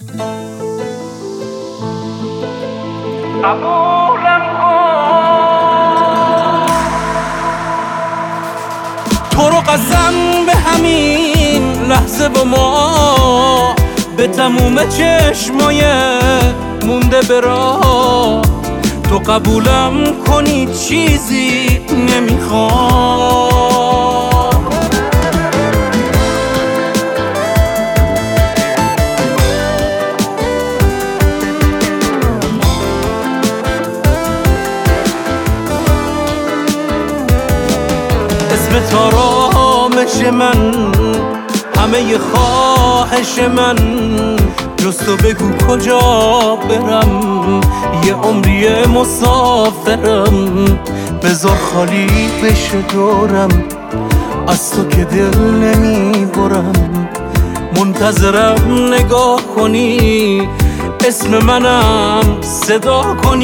قبولم کن تو رو قسم به همین لحظه با ما به تموم چشمای مونده به راه تو قبولم کنی چیزی نمیخوام اسم تارامش من همه خواهش من جز تو بگو کجا برم یه عمری مسافرم بذار خالی بشه دورم از تو که دل نمیبرم منتظرم نگاه کنی اسم منم صدا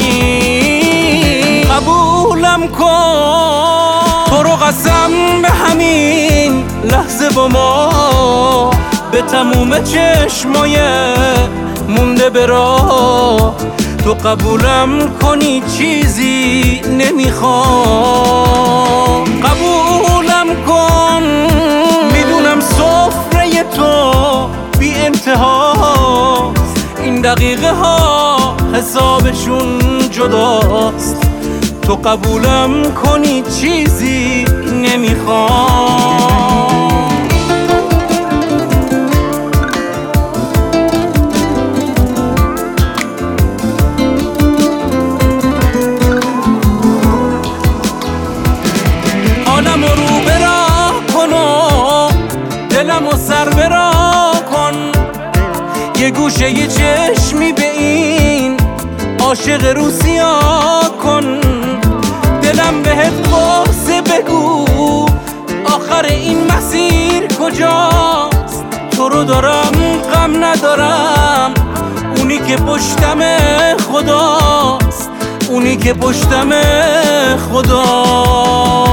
کنی قبولم کن تو رو قسم به همین لحظه با ما به تموم چشمای مونده به راه تو قبولم کنی چیزی نمیخوام قبولم کن میدونم سفره تو بی انتهاست این دقیقه ها حسابشون جداست تو قبولم کنی چیزی نمیخوام حالم رو برا کن و دلم و سر برا کن یه گوشه یه چشمی به این عاشق روسیا کن دلم بهت قصه بگو آخر این مسیر کجاست تو رو دارم غم ندارم اونی که پشتم خداست اونی که پشتم خداست